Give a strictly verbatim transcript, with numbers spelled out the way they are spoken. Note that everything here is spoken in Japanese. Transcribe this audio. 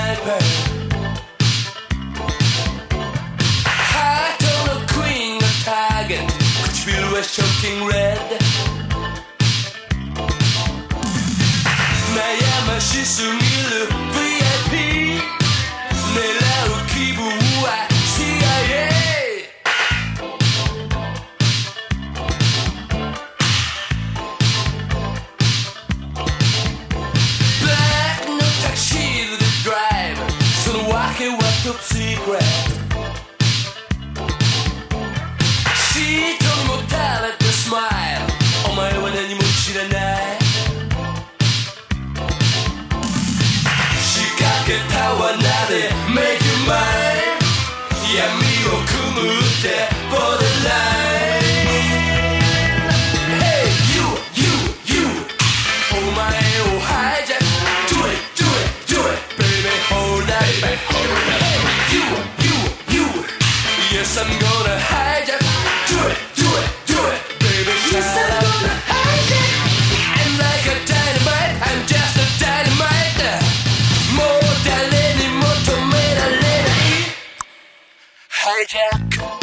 iPadハートのクイーンがターゲット唇はショッキングレッド悩ましすぎる ブイアイピー 狙う気分は シーアイエートップシークレットシートにもたれたスマイルお前は何も知らない仕掛けた罠で Make you mine 闇をくむって Borderline Hey you you you お前をハイジャック Do it do it do it baby hold that baby hold that You, you, you Yes, I'm gonna hijack Do it, do it, do it Baby, yes, I'm gonna hijack I'm like a dynamite I'm just a dynamite もう誰にも止められない Hijack